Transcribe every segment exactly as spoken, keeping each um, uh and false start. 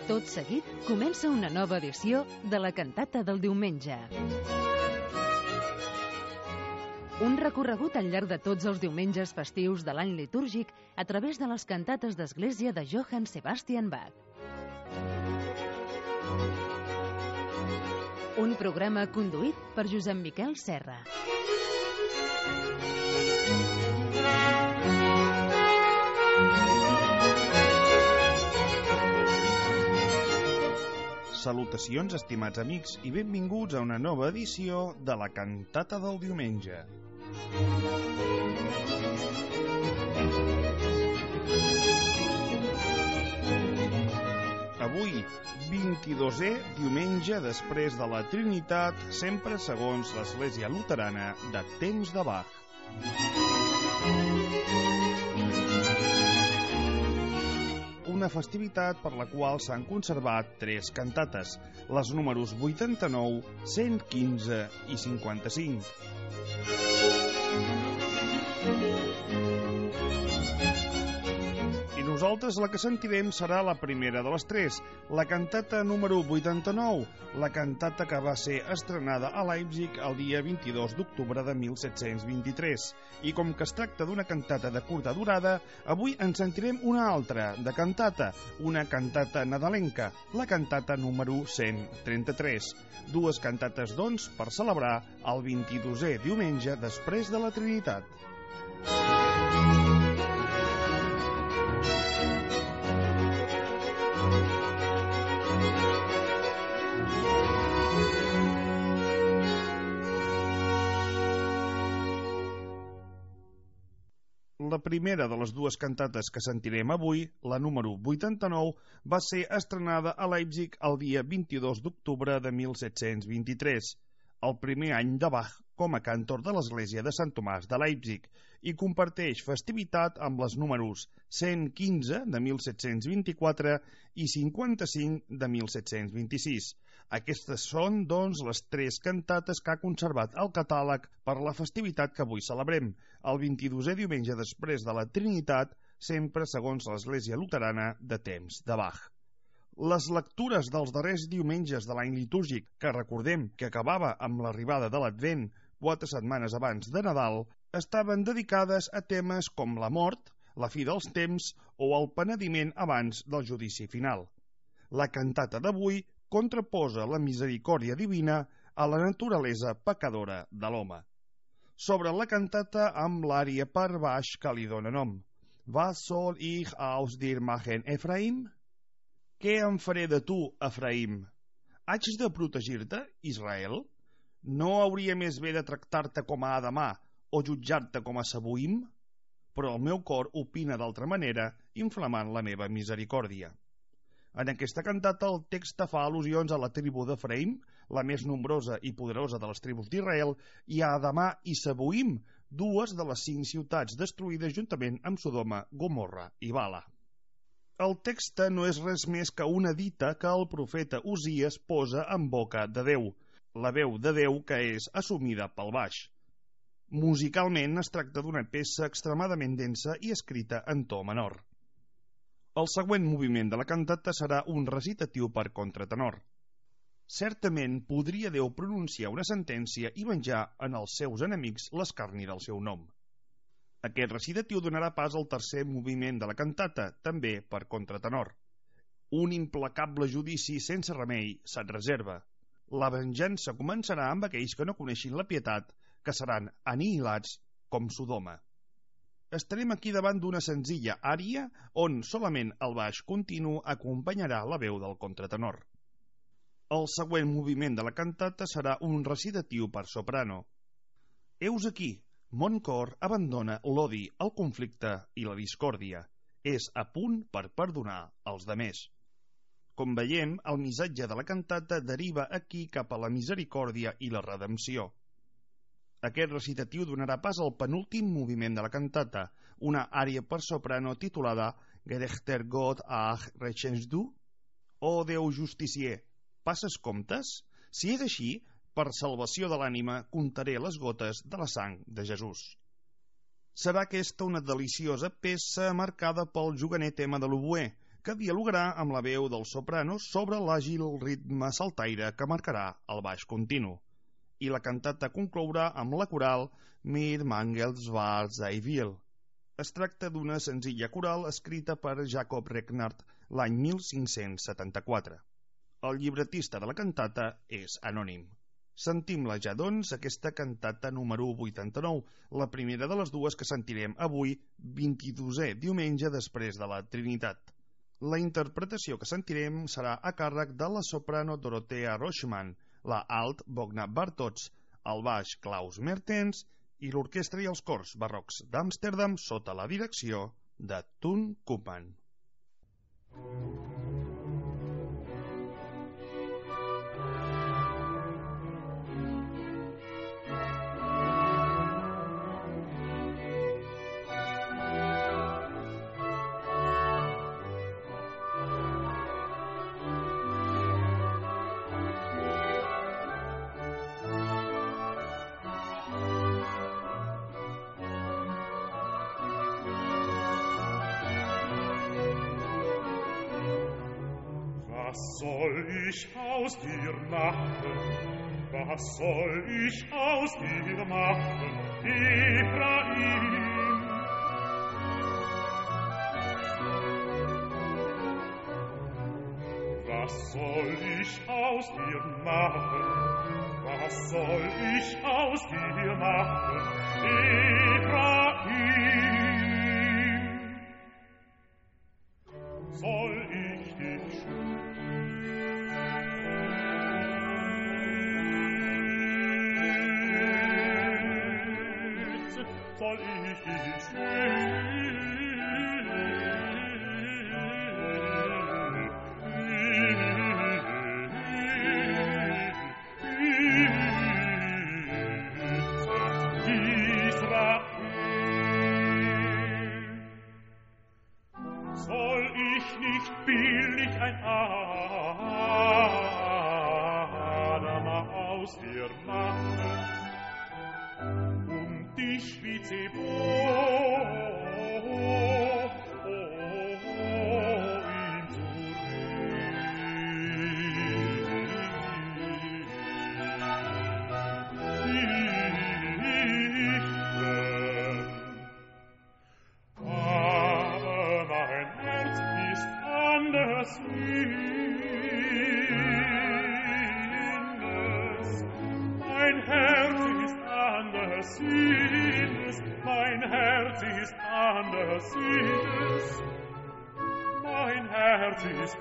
Tot seguit comença una nova edició de la cantata del diumenge. Un recorregut al llarg de tots els diumenges festius de l'any litúrgic a través de les cantates d'església de Johann Sebastian Bach. Un programa conduït per Josep Miquel Serra. Salutacions, estimats amics, i benvinguts a una nova edició de la cantata del diumenge. Avui, vint-i-dosè diumenge després de la Trinitat, sempre segons l'Església Luterana de temps de Bach. Una festivitat per la qual s'han conservat tres cantates, les números vuitanta-nou, cent quinze i cinquanta-cinc. I nosaltres la que sentirem serà la primera de les tres, la cantata número vuitanta-nou, la cantata que va ser estrenada a Leipzig el dia vint-i-dos d'octubre de mil set-cents vint-i-tres. I com que es tracta d'una cantata de curta durada, avui en sentirem una altra de cantata, una cantata nadalenca, la cantata número cent trenta-tres. Dues cantates, doncs, per celebrar el vint-i-dosè diumenge després de la Trinitat. La primera de les dues cantates que sentirem avui, la número vuitanta-nou, va ser estrenada a Leipzig el dia vint-i-dos d'octubre de mil set-cents vint-i-tres, el primer any de Bach com a cantor de l'església de Sant Tomàs de Leipzig, i comparteix festivitat amb les números cent quinze de mil set-cents vint-i-quatre i cinquanta-cinc de mil set-cents vint-i-sis. Aquestes són, doncs, les tres cantates que ha conservat el catàleg per la festivitat que avui celebrem, el vint-i-dosè diumenge després de la Trinitat, sempre segons l'Església Luterana de temps de Bach. Les lectures dels darrers diumenges de l'any litúrgic, que recordem que acabava amb l'arribada de l'Advent, quatre setmanes abans de Nadal, estaven dedicades a temes com la mort, la fi dels temps o el penediment abans del judici final. La cantata d'avui contraposa la misericòrdia divina a la naturalesa pecadora de l'home. Sobre la cantata amb l'ària per baix que li dóna nom. Was soll ich aus dir machen, Efraim? Què em faré de tu, Efraim? Haig de protegir-te, Israel? No hauria més bé de tractar-te com a Adamà o jutjar-te com a Seboim? Però el meu cor opina d'altra manera, inflamant la meva misericòrdia. En aquesta cantata el text fa al·lusions a la tribu d'Efraim, la més nombrosa i poderosa de les tribus d'Israel, i a Adamà i Seboim, dues de les cinc ciutats destruïdes juntament amb Sodoma, Gomorra i Bala. El text no és res més que una dita que el profeta Uzies posa en boca de Déu, la veu de Déu que és assumida pel baix. Musicalment es tracta d'una peça extremadament densa i escrita en to menor. El següent moviment de la cantata serà un recitatiu per contratenor. Certament podria Déu pronunciar una sentència i venjar en els seus enemics l'escarni del seu nom. Aquest recitatiu donarà pas al tercer moviment de la cantata, també per contratenor. Un implacable judici sense remei se't reserva. La venjança començarà amb aquells que no coneixin la pietat, que seran anihilats com Sodoma. Estarem aquí davant d'una senzilla ària on solament el baix continu acompanyarà la veu del contratenor. El següent moviment de la cantata serà un recitatiu per soprano. Heus aquí, mon cor abandona l'odi, el conflicte i la discòrdia. És a punt per perdonar els demés. Com veiem, el missatge de la cantata deriva aquí cap a la misericòrdia i la redempció. Aquest recitatiu donarà pas al penúltim moviment de la cantata, una ària per soprano titulada Gerechter Gott, ach, rächest du? Oh Déu justicier, passes comptes? Si és així, per salvació de l'ànima comptaré les gotes de la sang de Jesús. Serà aquesta una deliciosa peça marcada pel juganer tema de l'oboè, que dialogarà amb la veu del soprano sobre l'àgil ritme saltaire que marcarà el baix continu. I la cantata conclourà amb la coral Mir mangels war sei will. Es tracta d'una senzilla coral escrita per Jacob Regnard l'any mil cinc-cents setanta-quatre. El llibretista de la cantata és anònim. Sentim-la ja, doncs, aquesta cantata número vuitanta-nou, la primera de les dues que sentirem avui, vint-i-dosè diumenge després de la Trinitat. La interpretació que sentirem serà a càrrec de la soprano Dorothea Rochman, la alt Bogna Bartots, el baix Klaus Mertens i l'orquestra i els cors barrocs d'Amsterdam sota la direcció de Toon Koopman. Was soll ich aus dir machen? Was soll ich aus dir machen, Ephraim? Was soll ich aus dir machen? Was soll ich aus dir machen, Ephraim? Soll ich dich soll ich dich Israel, soll ich nicht billig ein Adam aus dir machen? Dich wie Zebot, ihn zu richten. Aber mein Herz ist anders Sinnes, mein Herz ist anders Sinnes, mein Herz ist anders Sinnes, mein Herz ist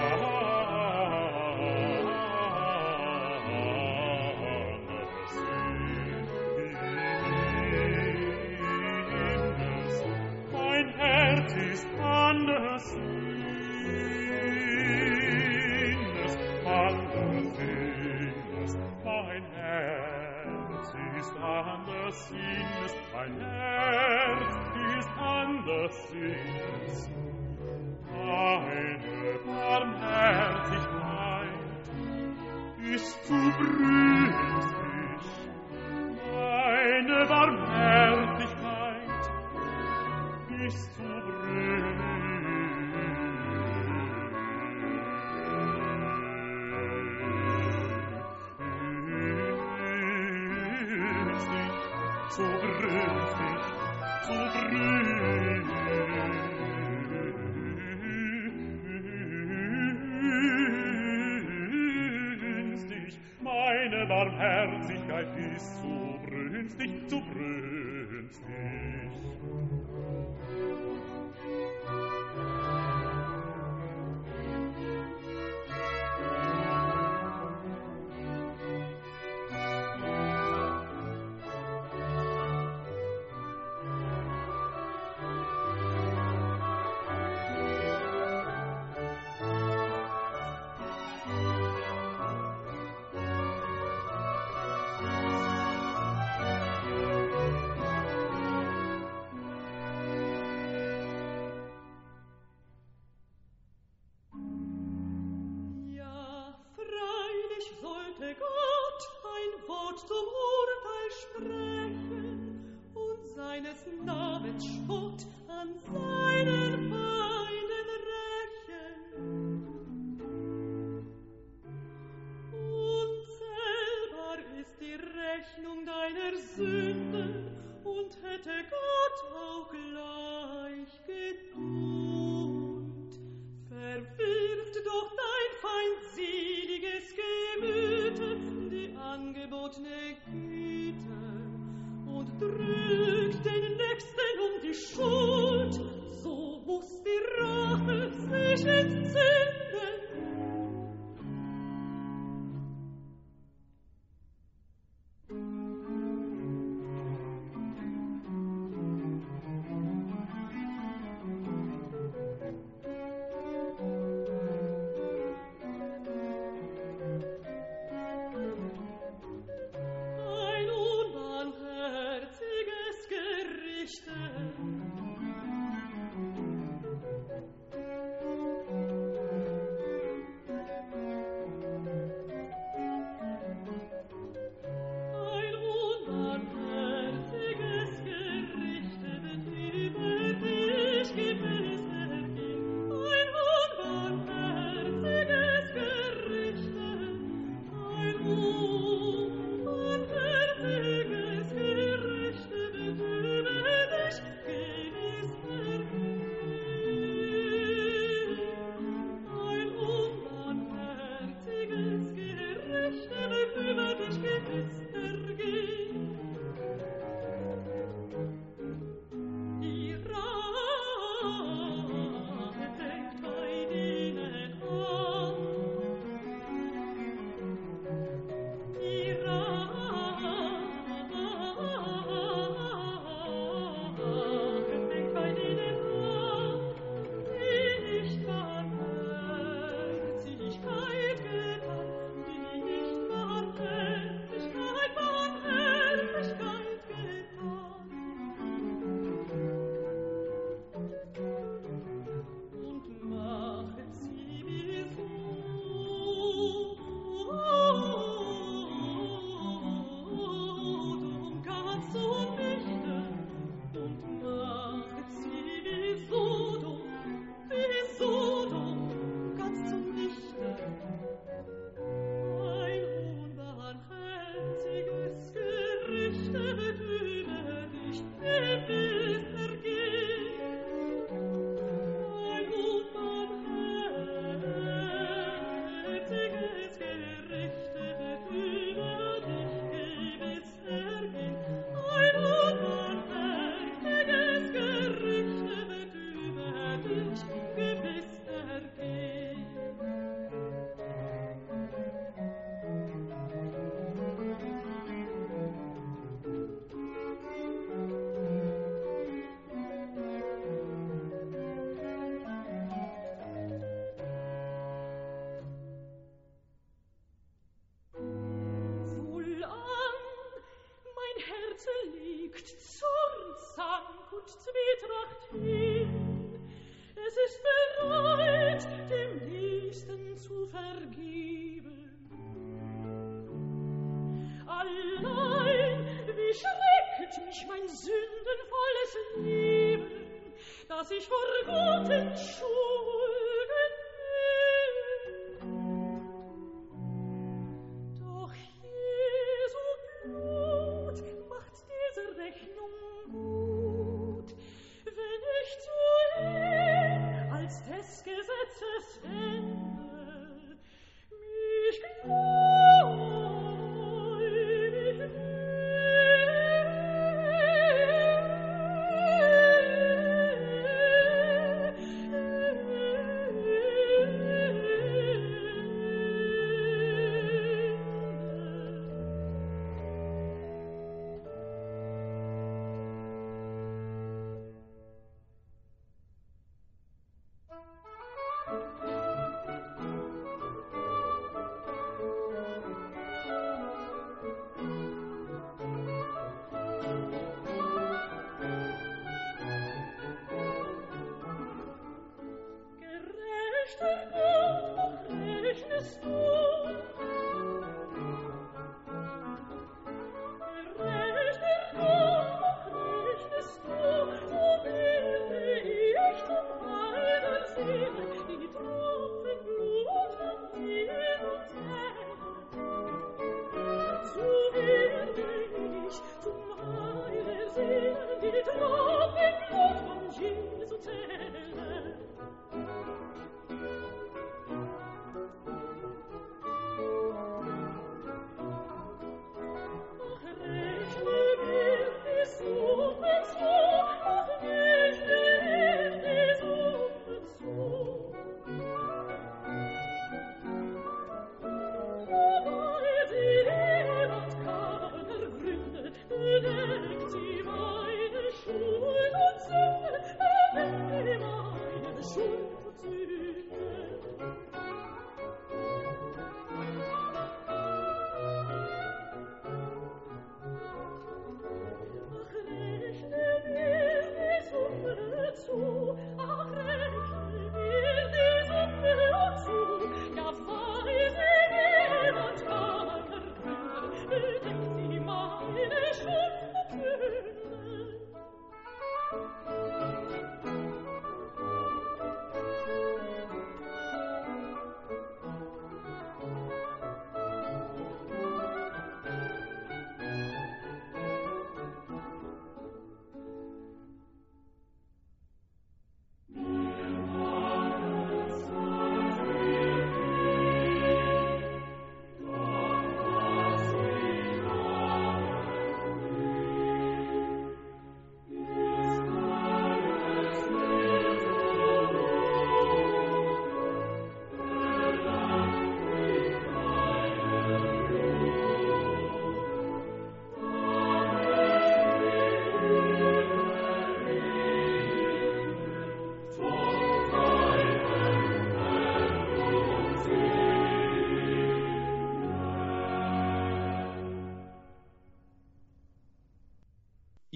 anders Sinnes, mein Herz ist anders Sinnes, anders Sinnes, mein Herz ist anders Sinnes, mein Herz ist anders Sinnes. Meine Barmherzigkeit ist zu brünstig, meine Barmherzigkeit ist zu brünstig, so brünstig, so brünstig, meine Barmherzigkeit ist so brünstig, so brünstig. Schuld, so muss die Rache sich entzünden.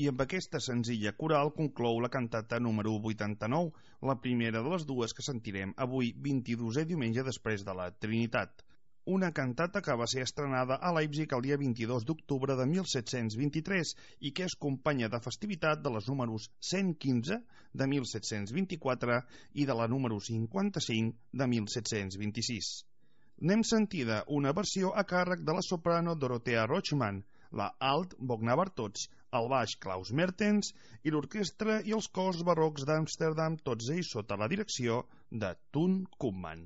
I amb aquesta senzilla coral conclou la cantata número vuitanta-nou, la primera de les dues que sentirem avui, vint-i-dosè diumenge després de la Trinitat. Una cantata que va ser estrenada a Leipzig el dia vint-i-dos d'octubre de mil set-cents vint-i-tres i que és companya de festivitat de les números cent quinze de mil set-cents vint-i-quatre i de la número cinquanta-cinc de mil set-cents vint-i-sis. N'hem sentida una versió a càrrec de la soprano Dorothea Rochman, la alt Bogna Bartots, el baix Klaus Mertens i l'orquestra i els cors barrocs d'Amsterdam, tots ells sota la direcció de Toon Koopman.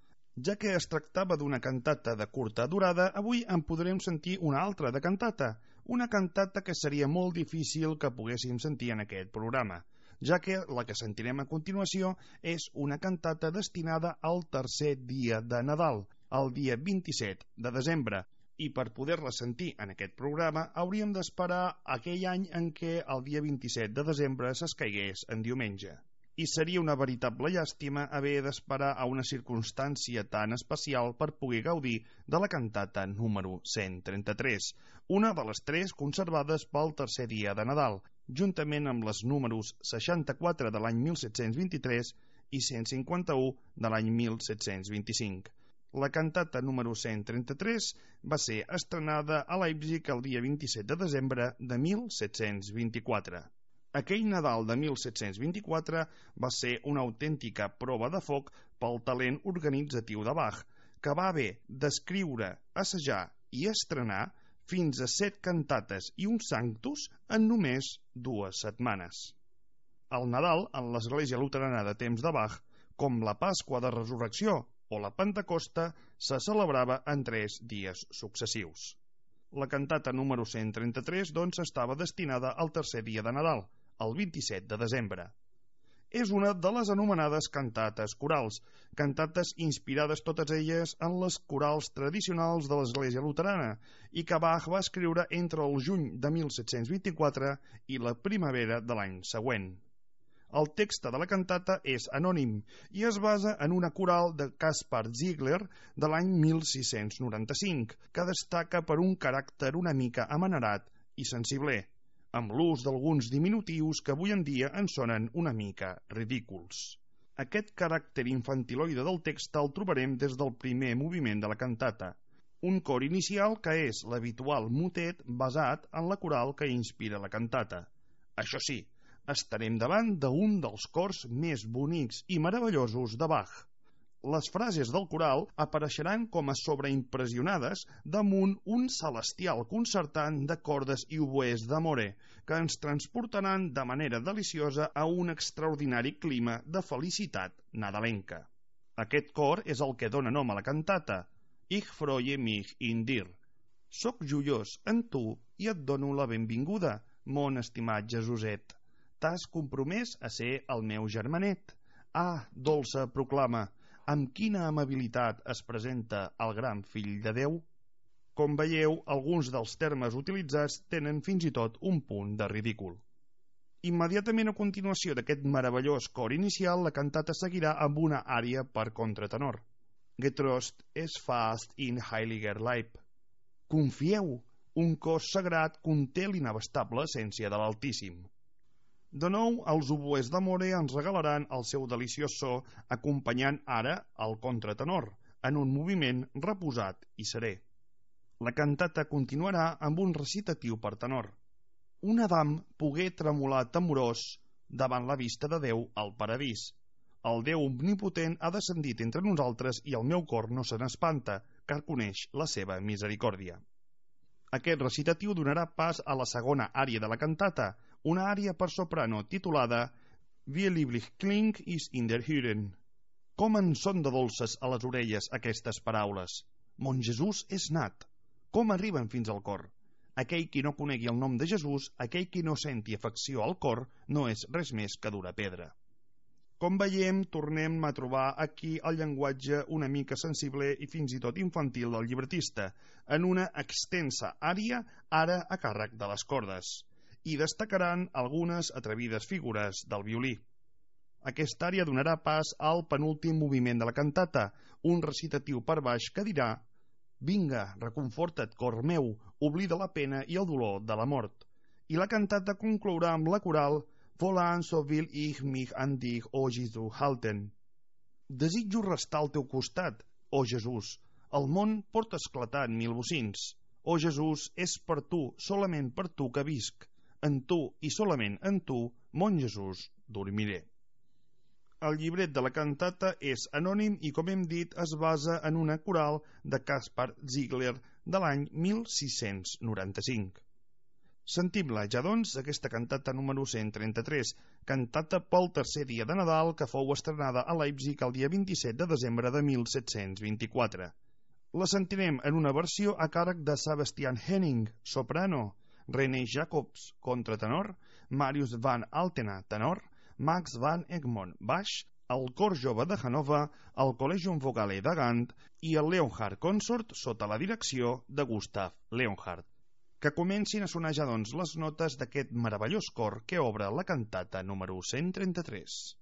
Ja que es tractava d'una cantata de curta durada, avui en podrem sentir una altra de cantata, una cantata que seria molt difícil que poguéssim sentir en aquest programa, ja que la que sentirem a continuació és una cantata destinada al tercer dia de Nadal, el dia vint-i-set de desembre, i per poder-la sentir en aquest programa hauríem d'esperar aquell any en què el dia vint-i-set de desembre s'escaigués en diumenge. I seria una veritable llàstima haver d'esperar a una circumstància tan especial per poder gaudir de la cantata número cent trenta-tres, una de les tres conservades pel tercer dia de Nadal, juntament amb les números seixanta-quatre de l'any mil set-cents vint-i-tres i cent cinquanta-u de l'any mil set-cents vint-i-cinc. La cantata número cent trenta-tres va ser estrenada a Leipzig el dia vint-i-set de desembre de mil set-cents vint-i-quatre. Aquell Nadal de mil set-cents vint-i-quatre va ser una autèntica prova de foc pel talent organitzatiu de Bach, que va haver d'escriure, assajar i estrenar fins a set cantates i un sanctus en només dues setmanes. El Nadal, en l'Església Luterana de temps de Bach, com la Pasqua de Resurrecció o la Pentecosta, se celebrava en tres dies successius. La cantata número cent trenta-tres, doncs, estava destinada al tercer dia de Nadal, el vint-i-set de desembre. És una de les anomenades cantates corals, cantates inspirades totes elles en les corals tradicionals de l'Església Luterana i que Bach va escriure entre el juny de mil set-cents vint-i-quatre i la primavera de l'any següent. El text de la cantata és anònim i es basa en una coral de Caspar Ziegler de l'any mil sis-cents noranta-cinc, que destaca per un caràcter una mica amanerat i sensibler, amb l'ús d'alguns diminutius que avui en dia ens sonen una mica ridículs. Aquest caràcter infantiloide del text el trobarem des del primer moviment de la cantata, un cor inicial que és l'habitual motet basat en la coral que inspira la cantata. Això sí, estarem davant d'un dels cors més bonics i meravellosos de Bach. Les frases del coral apareixeran com a sobreimpressionades damunt un celestial concertant de cordes i oboès d'amore, que ens transportaran de manera deliciosa a un extraordinari clima de felicitat nadalenca. Aquest cor és el que dona nom a la cantata, Ich freue mich in dir. Soc joiós en tu i et dono la benvinguda, mon estimat Jesuset. T'has compromès a ser el meu germanet. Ah, dolça proclama, amb quina amabilitat es presenta el gran fill de Déu? Com veieu, alguns dels termes utilitzats tenen fins i tot un punt de ridícul. Immediatament a continuació d'aquest meravellós cor inicial, la cantata seguirà amb una ària per contratenor. Getrost es fast in heiliger Leib. Confieu, un cos sagrat conté l'inabastable essència de l'Altíssim. De nou, els oboès d'amore ens regalaran el seu deliciós so, acompanyant ara el contratenor, en un moviment reposat i serè. La cantata continuarà amb un recitatiu per tenor. Un Adam pogué tremolar temorós davant la vista de Déu al paradís. El Déu omnipotent ha descendit entre nosaltres i el meu cor no se n'espanta, car coneix la seva misericòrdia. Aquest recitatiu donarà pas a la segona ària de la cantata, una ària per soprano titulada Wie lieblich klingt is in der Hören. Com en són de dolces a les orelles aquestes paraules. Mon Jesús és nat. Com arriben fins al cor? Aquell qui no conegui el nom de Jesús, aquell qui no senti afecció al cor, no és res més que dura pedra. Com veiem, tornem a trobar aquí el llenguatge una mica sensible i fins i tot infantil del llibretista, en una extensa ària, ara a càrrec de les cordes, i destacaran algunes atrevides figures del violí. Aquesta ària donarà pas al penúltim moviment de la cantata, un recitatiu per baix que dirà «Vinga, reconforta't, cor meu, oblida la pena i el dolor de la mort. i la cantata conclourà amb la coral Volant so will ich mich an dich, o Jesu, halten. Desitjo restar al teu costat, o Jesús. El món pot esclatar en mil bocins. O Jesús, és per tu, solament per tu que visc. En tu i solament en tu, mon Jesús, dormiré. El llibret de la cantata és anònim i, com hem dit, es basa en una coral de Caspar Ziegler de l'any mil sis-cents noranta-cinc. Sentim-la ja, doncs, aquesta cantata número cent trenta-tres, cantata pel tercer dia de Nadal, que fou estrenada a Leipzig el dia vint-i-set de desembre de mil set-cents vint-i-quatre. La sentirem en una versió a càrrec de Sebastian Henning, soprano, René Jacobs, contratenor, Marius van Altena, tenor, Max van Egmond, baix, el Cor Jove de Hannover, el Collegium Vogale de Gant i el Leonhardt Consort sota la direcció de Gustav Leonhardt. Que comencin a sonar ja, doncs, les notes d'aquest meravellós cor que obre la cantata número cent trenta-tres.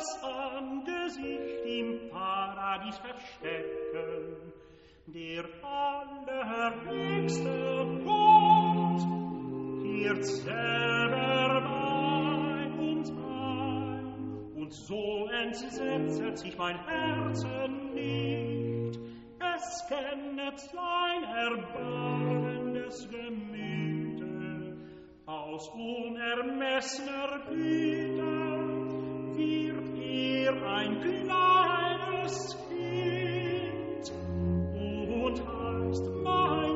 das Angesicht im Paradies verstecken. Der allerhöchste Gott wird selber bei uns ein, und so entsetzt sich mein Herzen nicht, es kennet sein erbarmendes Gemüte, aus unermessner Güte wird er ein kleines Kind und heißt mein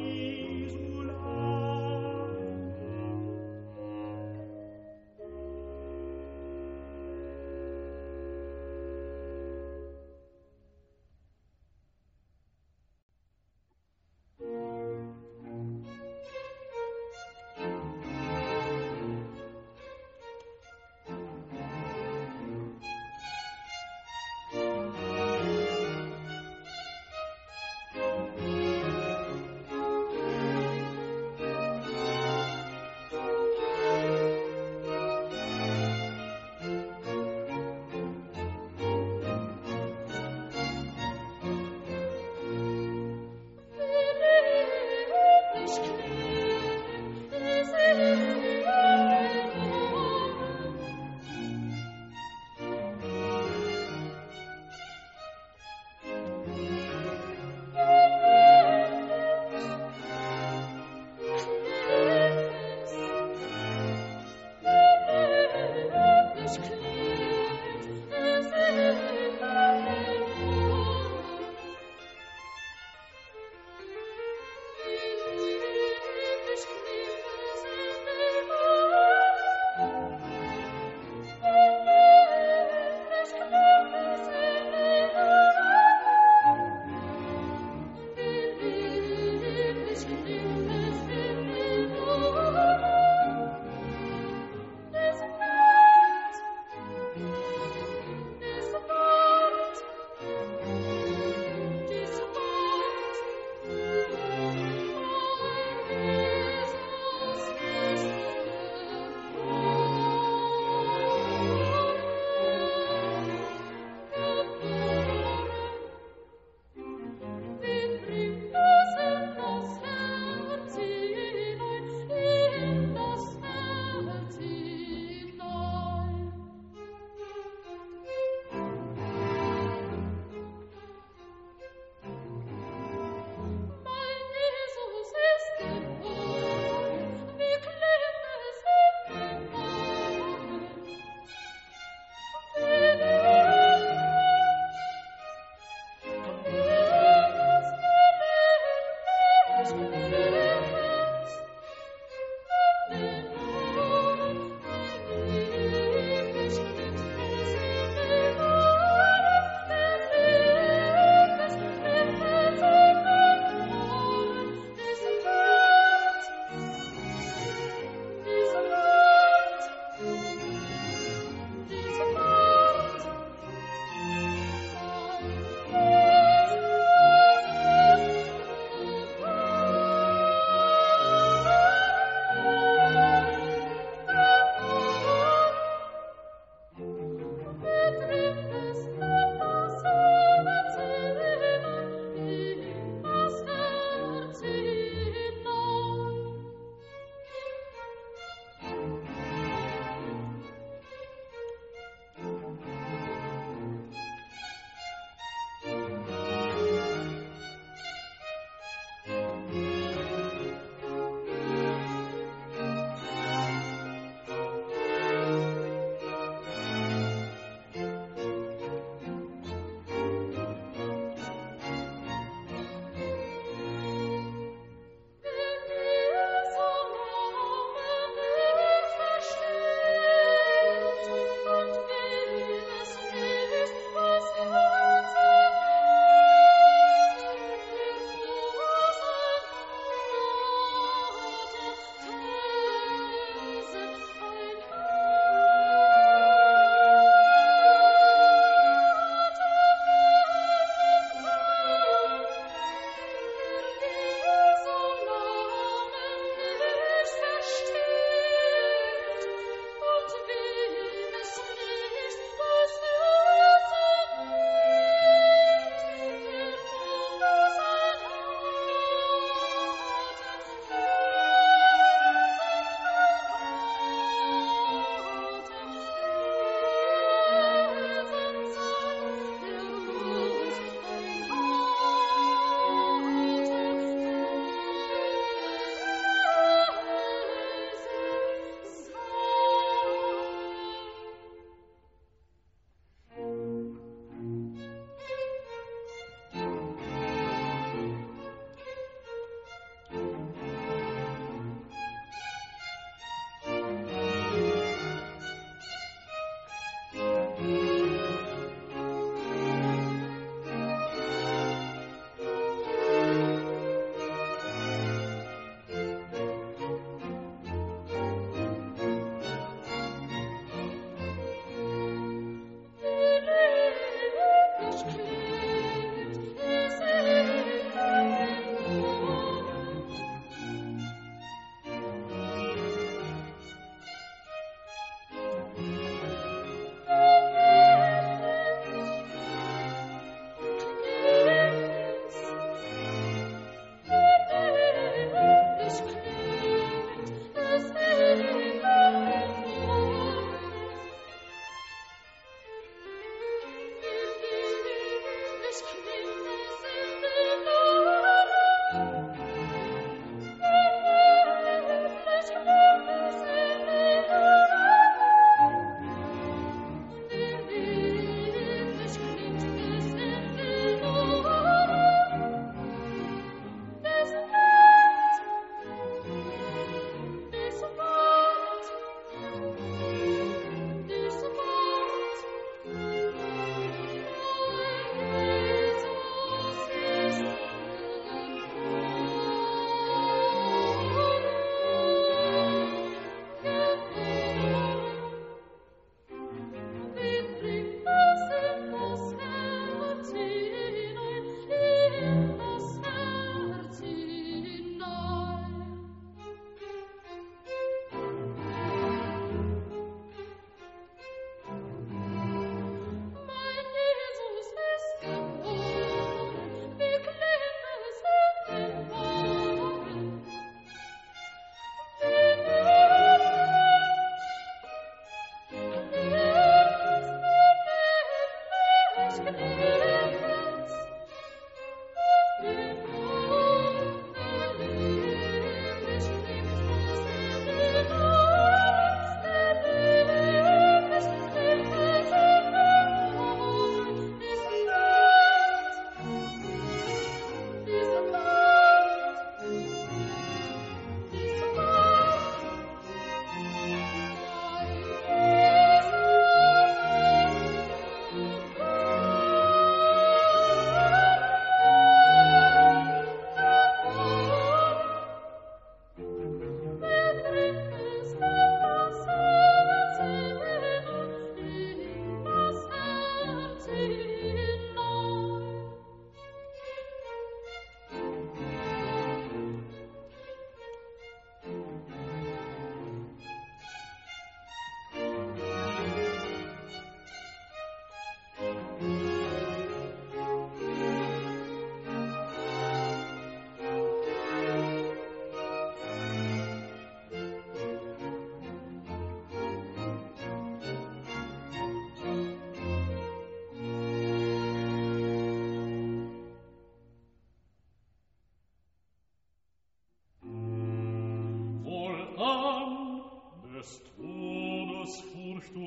Jesulein.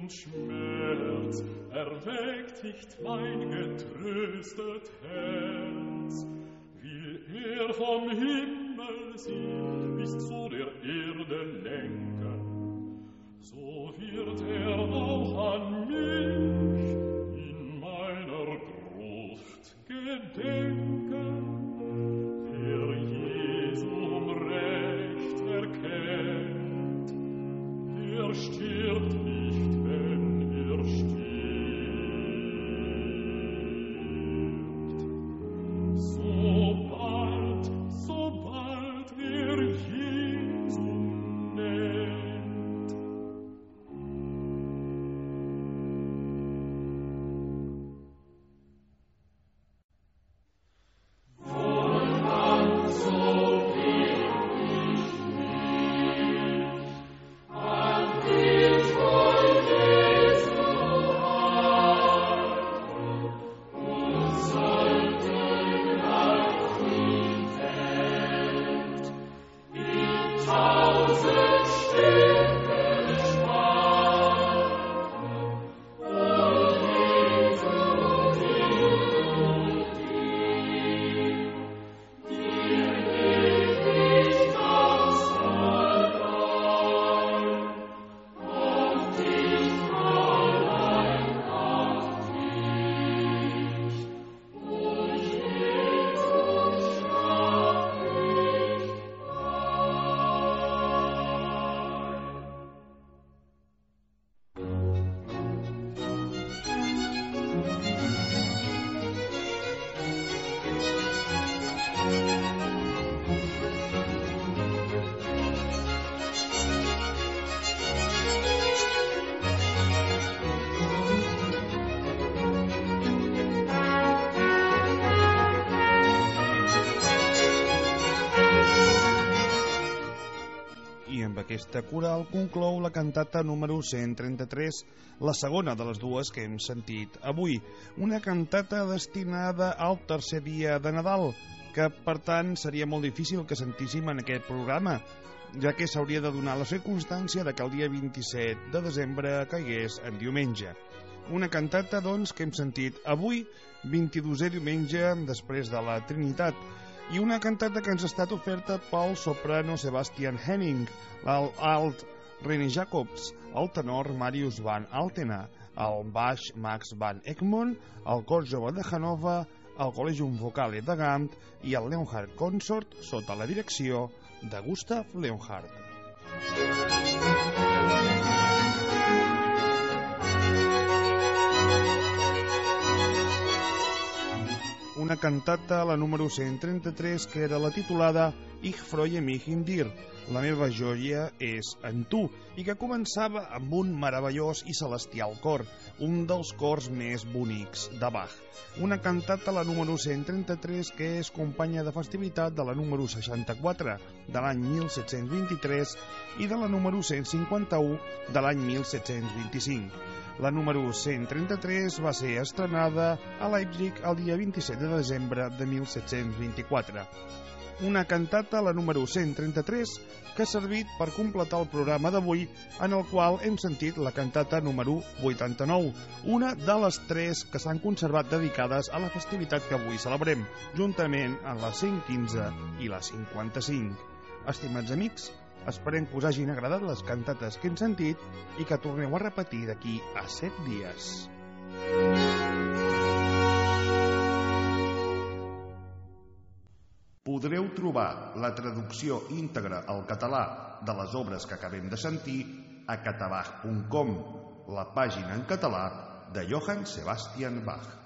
und Schmerz erweckt nicht mein getröstet Herz. Will er vom Himmel sie bis zu der Erde lenken, so wird er auch an mich in meiner Gruft gedenken. Der Jesum recht erkennt, der stirbt nicht, wenn er stirbt. Sobald, sobald er Jesum nennt. Wohlan so will ich mich an dich von Jesu halten und sollten nach ihm fällt in tausend Stücke spalten, o Jesu, Hilfe dir, dir will ich ganz allein, auf dich allein, auf dich, o Jesus, schau mich I amb aquesta coral conclou la cantata número cent trenta-tres, la segona de les dues que hem sentit avui, una cantata destinada al tercer dia de Nadal, que per tant seria molt difícil que sentíssim en aquest programa, ja que s'hauria de donar la circumstància de que el dia vint-i-set de desembre caigués en diumenge. Una cantata, doncs, que hem sentit avui, vint-i-dosè diumenge després de la Trinitat, i una cantata que ens ha estat oferta pel soprano Sebastian Henning, l'alt René Jacobs, el tenor Marius van Altena, el baix Max van Egmond, el cor jove de Hannover, el Collegium Vocale de Gant i el Leonhardt Consort sota la direcció de Gustav Leonhardt. Una cantata, la número cent trenta-tres, que era la titulada Ich freue mich in dir, la meva joia és en tu, i que començava amb un meravellós i celestial cor, un dels cors més bonics de Bach. Una cantata, la número cent trenta-tres, que és companya de festivitat de la número seixanta-quatre de l'any mil set-cents vint-i-tres i de la número cent cinquanta-u de l'any mil set-cents vint-i-cinc. La número cent trenta-tres va ser estrenada a Leipzig el dia vint-i-set de desembre de mil set-cents vint-i-quatre. Una cantata, la número cent trenta-tres, que ha servit per completar el programa d'avui, en el qual hem sentit la cantata número vuitanta-nou, una de les tres que s'han conservat dedicades a la festivitat que avui celebrem, juntament amb la cent quinze i la cinquanta-cinc. Estimats amics, esperem que us hagin agradat les cantates que hem sentit i que torneu a repetir d'aquí a set dies. Podreu trobar la traducció íntegra al català de les obres que acabem de sentir a catabach punt com, la pàgina en català de Johann Sebastian Bach.